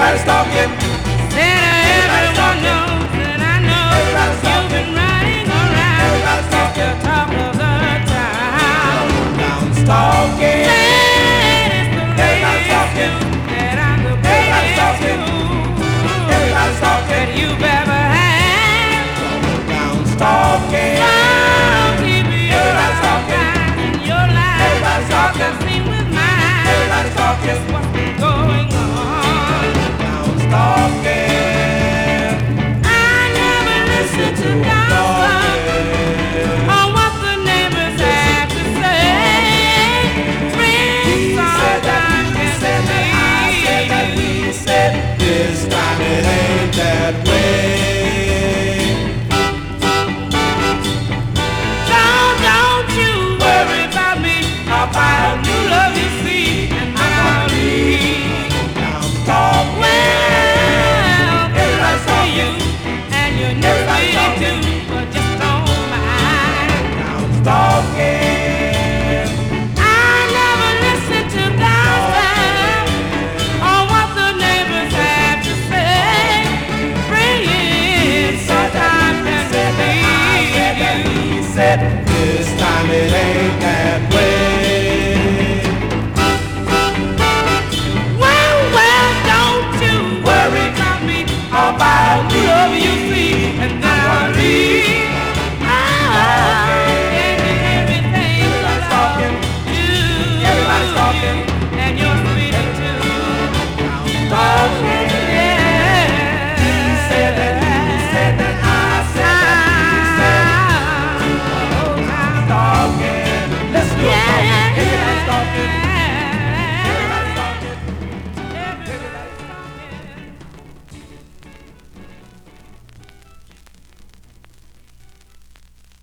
Everybody's talking. Said everyone knows that I know you've been riding around. Everybody's talking. The talk of the town. Down's talking. Said it's the Everybody's talking. latest that I'm the Everybody's talking. greatest Everybody's talking. that you've ever had. Down's talking. Some people you're Everybody's talking. in your life. Everybody's talking. Sing with mine. Everybody's talking. What's been going on? Down's talking. I never listen to gossip on what the neighbors have to say. Friends sometimes can He said, this time it ain't that way. Don't you worry about me. I'll find a new love you see, and I'll leave. Down's talking. Well, Everybody's for talking. you and your new Everybody's sweetie talking. too, but just don't mind. Down's talking. I never listen to gossip on what the neighbors have to say. Friends sometimes can deceive you. He said, this time it